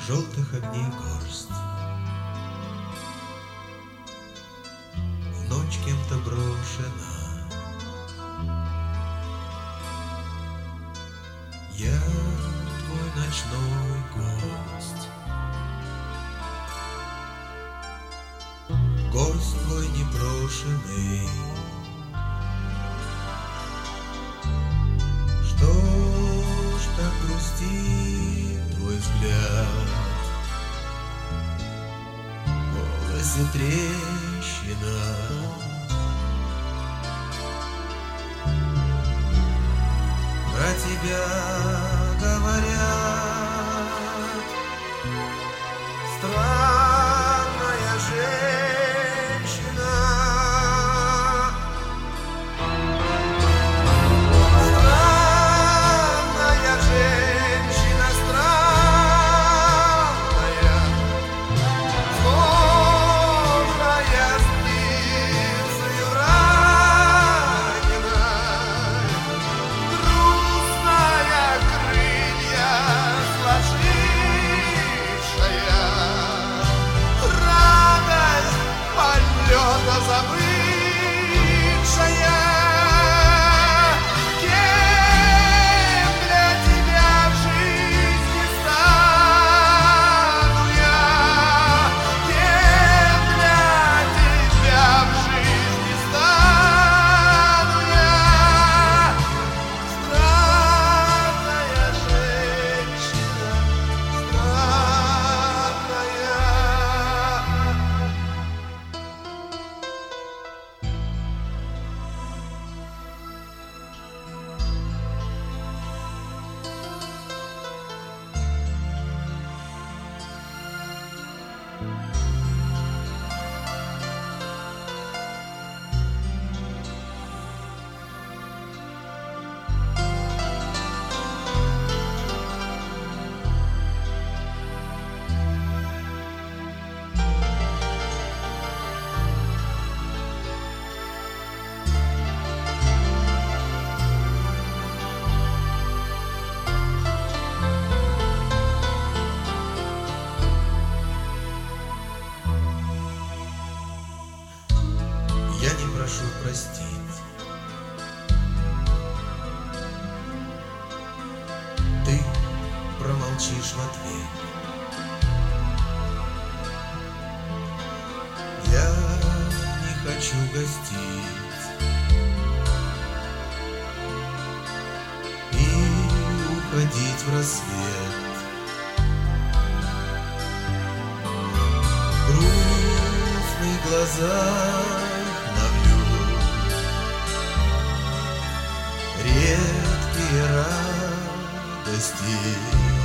желтых огней горсть. В ночь кем-то брошена. Я твой ночной гость. Гость твой непрошенный. Что ж так грустит твой взгляд? В голосе трещина. Про тебя говорят, странная женщина. Странная женщина, странная, сложная с птицею ранена. Грустная крылья сложившая, радость полета забывшая. Кем для тебя в жизни стану я? Кем для тебя в жизни стану я? Странная женщина, странная. Я не прошу простить. Ты промолчишь в ответ. Я не хочу гостить и уходить в рассвет. В грустных глазах редкие радости.